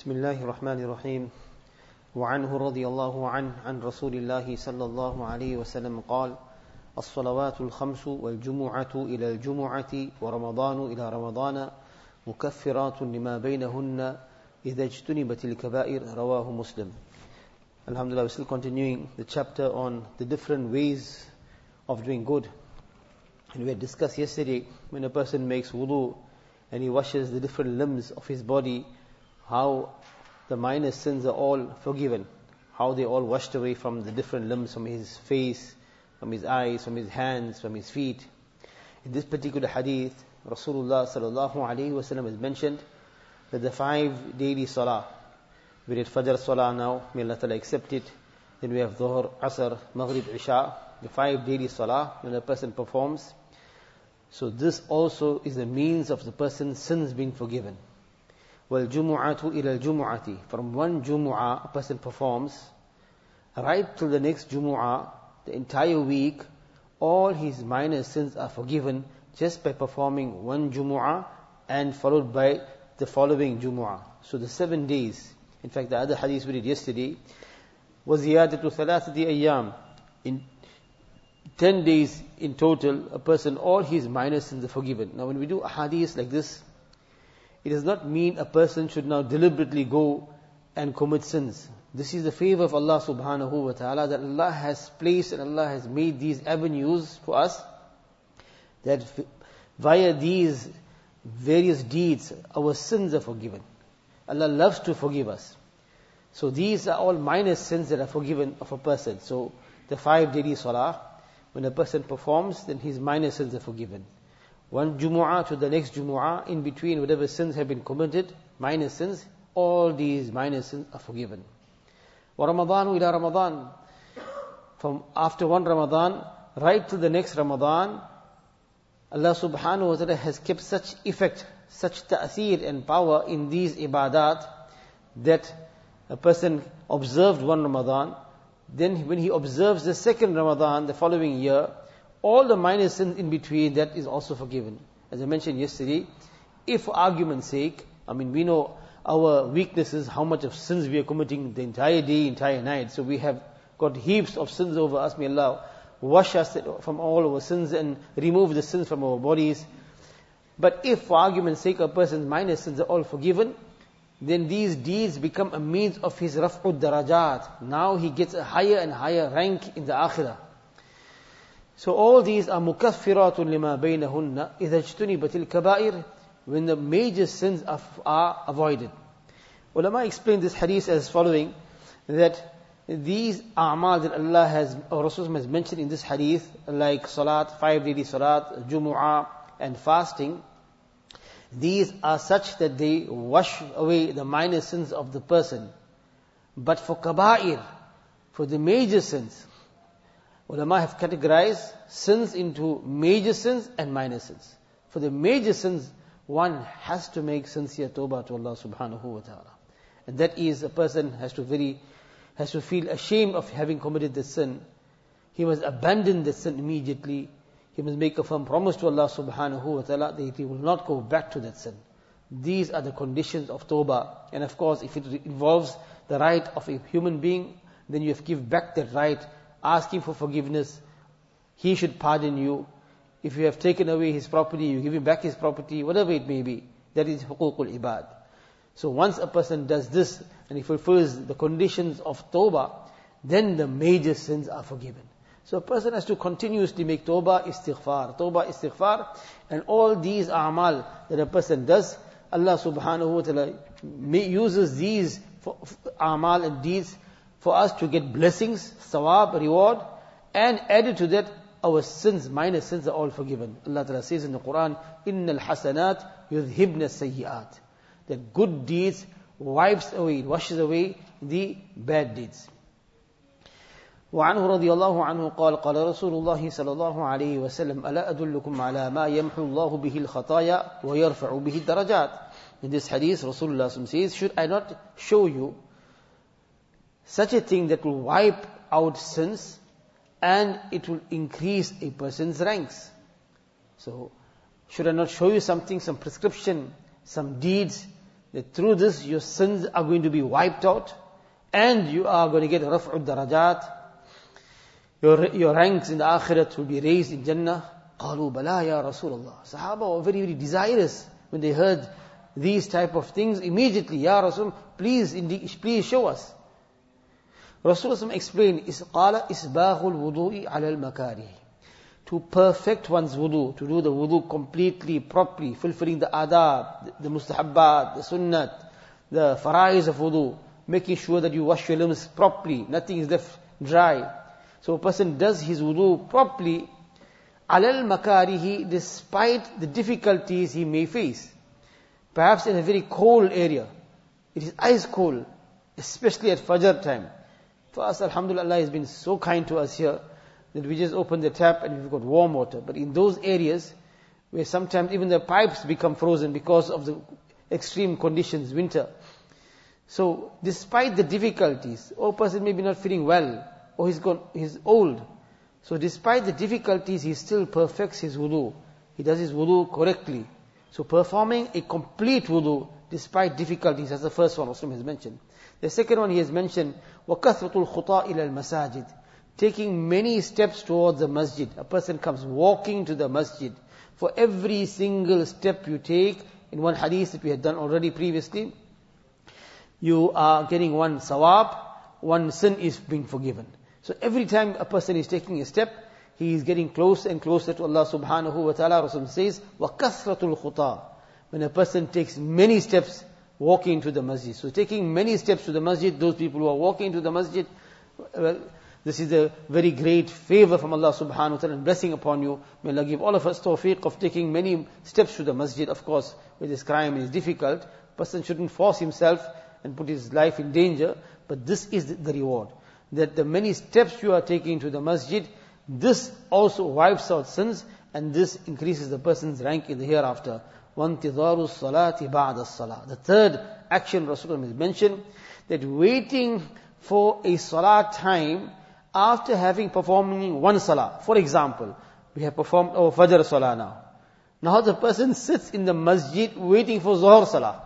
بسم الله الرحمن الرحيم وعنه رضي الله عنه عن رسول الله صلى الله عليه وسلم قال الصلوات الخمس والجمعة إلى الجمعة ورمضان إلى رمضان مكفرات لما بينهن إذا اجتنبت الكبائر رواه مسلم. Alhamdulillah, we're still continuing the chapter on the different ways of doing good. And we had discussed yesterday, when a person makes wudu and he washes the different limbs of his body, how the minor sins are all forgiven, how they all washed away from the different limbs, from his face, from his eyes, from his hands, from his feet. In this particular hadith, Rasulullah sallallahu alaihi wasallam has mentioned that the 5 daily salah, we did Fajr salah now, may Allah Ta'ala accept it, then we have Dhuhr, Asr, Maghrib, Isha, the 5 daily salah when a person performs. So this also is a means of the person's sins being forgiven. وَالْجُمُعَةُ إِلَى الْجُمُعَةِ From one Jumu'ah a person performs, right till the next Jumu'ah, the entire week, all his minor sins are forgiven just by performing one Jumu'ah and followed by the following Jumu'ah. So the 7 days, in fact the other hadith we did yesterday, وَزِيَادَةُ ثَلَاثَةِ أَيَّامٍ in 10 days in total, a person, all his minor sins are forgiven. Now when we do a hadith like this, it does not mean a person should now deliberately go and commit sins. This is the favor of Allah subhanahu wa ta'ala, that Allah has placed and Allah has made these avenues for us, that via these various deeds, our sins are forgiven. Allah loves to forgive us. So these are all minor sins that are forgiven of a person. So the 5 daily salah, when a person performs, then his minor sins are forgiven. One Jumu'ah to the next Jumu'ah, in between whatever sins have been committed, minor sins, all these minor sins are forgiven. وَرَمَضَانُ إِلَى Ramadan. From after one Ramadan, right to the next Ramadan, Allah subhanahu wa ta'ala has kept such effect, such ta'aseer and power in these ibadat, that a person observed one Ramadan, then when he observes the second Ramadan the following year, all the minor sins in between, that is also forgiven. As I mentioned yesterday, if for argument's sake, we know our weaknesses, how much of sins we are committing the entire day, entire night. So we have got heaps of sins over us. May Allah wash us from all our sins and remove the sins from our bodies. But if for argument's sake a person's minor sins are all forgiven, then these deeds become a means of his raf'ud darajat. Now he gets a higher and higher rank in the akhirah. So all these are mukaffiratun lima baynahunna idha ijtunibatil kaba'ir, when the major sins are avoided. Ulama explained this hadith as following, that these a'mal that Allah has, or Rasul has mentioned in this hadith, like salat, 5 daily salat, Jumu'ah and fasting, these are such that they wash away the minor sins of the person. But for kaba'ir, for the major sins, ulama have categorized sins into major sins and minor sins. For the major sins, one has to make sincere tawbah to Allah subhanahu wa ta'ala. And that is, a person has to feel ashamed of having committed the sin. He must abandon the sin immediately. He must make a firm promise to Allah subhanahu wa ta'ala that he will not go back to that sin. These are the conditions of tawbah. And of course, if it involves the right of a human being, then you have to give back that right, ask him for forgiveness. He should pardon you. If you have taken away his property, you give him back his property, whatever it may be. That is huququl ibad. So once a person does this, and he fulfills the conditions of tawbah, then the major sins are forgiven. So a person has to continuously make tawbah istighfar, and all these a'mal that a person does, Allah subhanahu wa ta'ala uses these a'mal and deeds for us to get blessings, sawab, reward, and added to that, our sins, minor sins are all forgiven. Allah Ta'ala says in the Quran, إِنَّ الْحَسَنَاتِ يُذْهِبْنَ السَّيِّئَاتِ, that good deeds wipes away, washes away the bad deeds. وعنه رضي الله عنه قال قال رسول الله صلى الله عليه وسلم ألا أدلكم على ما يمحو الله به الخطايا ويرفع به الدرجات. In this hadith, Rasulullah says, should I not show you such a thing that will wipe out sins and it will increase a person's ranks? So, should I not show you something, some prescription, some deeds that through this your sins are going to be wiped out, and you are going to get raf'ud darajat. Your ranks in the akhirat will be raised in Jannah. قالوا بلا يا رسول الله. Sahaba were very, very desirous when they heard these type of things. Immediately, Ya Rasul, please show us. Rasulullah explained, قال إسباغ الوضوء على المكاره. To perfect one's wudu, to do the wudu completely, properly, fulfilling the adab, the mustahabbat, the sunnat, the faraiz of wudu, making sure that you wash your limbs properly, nothing is left dry. So a person does his wudu properly, alal makarihi, despite the difficulties he may face. Perhaps in a very cold area, it is ice cold, especially at Fajr time. For us, alhamdulillah, Allah has been so kind to us here, that we just open the tap and we've got warm water. But in those areas, where sometimes even the pipes become frozen because of the extreme conditions, winter. So, despite the difficulties, a person may be not feeling well, or he's old. So despite the difficulties, he still perfects his wudu. He does his wudu correctly. So performing a complete wudu, despite difficulties, that's the first one Muslim has mentioned. The second one he has mentioned, وَكَثْرَةُ الْخُطَاءِ إِلَى الْمَسَاجِدِ. Taking many steps towards the masjid. A person comes walking to the masjid. For every single step you take, in one hadith that we had done already previously, you are getting one sawab, one sin is being forgiven. So every time a person is taking a step, he is getting closer and closer to Allah subhanahu wa ta'ala. Rasul says, وَكَثْرَةُ الْخُطَى. When a person takes many steps walking to the masjid. So taking many steps to the masjid, those people who are walking to the masjid, well, this is a very great favor from Allah subhanahu wa ta'ala and blessing upon you. May Allah give all of us tawfiq of taking many steps to the masjid. Of course, with this crime it is difficult. A person shouldn't force himself and put his life in danger. But this is the reward. That the many steps you are taking to the masjid, this also wipes out sins, and this increases the person's rank in the hereafter. وَانْتِظَارُ الصَّلَاةِ بَعْدَ الصَّلَاةِ. The third action Rasulullah has mentioned, that waiting for a salah time after having performing one salah. For example, we have performed our Fajr salah now. Now the person sits in the masjid waiting for Zuhr salah.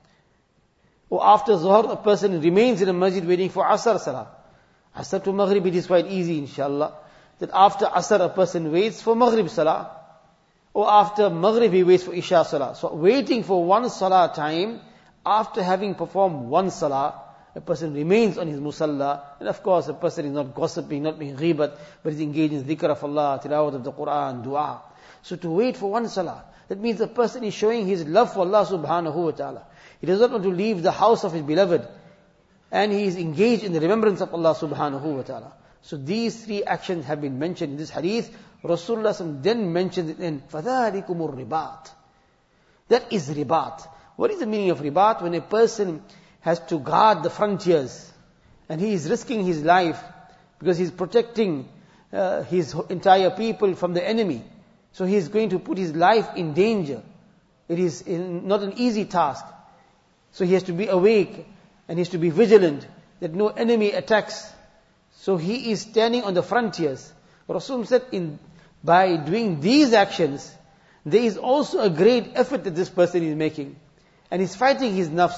Or after Zuhr, a person remains in the masjid waiting for Asr salah. Asr to Maghrib, it is quite easy, inshallah. That after Asr, a person waits for Maghrib salah. Or after Maghrib, he waits for Isha salah. So waiting for one salah time, after having performed one salah, a person remains on his musalla. And of course, a person is not gossiping, not being ghibat, but is engaged in dhikr of Allah, tilawat of the Quran, dua. So to wait for one salah, that means the person is showing his love for Allah subhanahu wa ta'ala. He does not want to leave the house of his beloved. And he is engaged in the remembrance of Allah subhanahu wa ta'ala. So these three actions have been mentioned in this hadith. Rasulullah then mentioned it in فَذَلِكُمُ الرِّبَاطِ. That is ribat. What is the meaning of ribat? When a person has to guard the frontiers and he is risking his life because he is protecting his entire people from the enemy. So he is going to put his life in danger. It is not an easy task. So he has to be awake and he has to be vigilant that no enemy attacks. So he is standing on the frontiers. Rasul said, by doing these actions, there is also a great effort that this person is making. And he's fighting his nafs,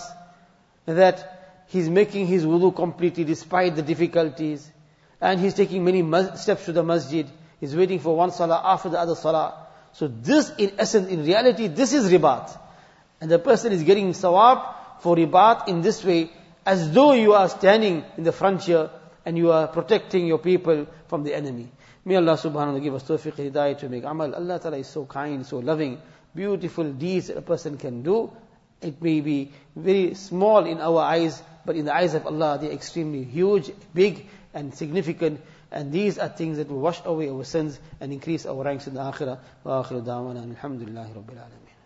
that he's making his wudu completely despite the difficulties. And he's taking many steps to the masjid. He's waiting for one salah after the other salah. So this, in essence, in reality, this is ribat. And the person is getting sawab for ribat in this way, as though you are standing in the frontier and you are protecting your people from the enemy. May Allah subhanahu wa ta'ala give us tawfiq hidayah to make amal. Allah ta'ala is so kind, so loving. Beautiful deeds that a person can do. It may be very small in our eyes, but in the eyes of Allah, they are extremely huge, big and significant. And these are things that will wash away our sins and increase our ranks in the akhirah. Wa akhiru da'wana alhamdulillahi rabbil alameen.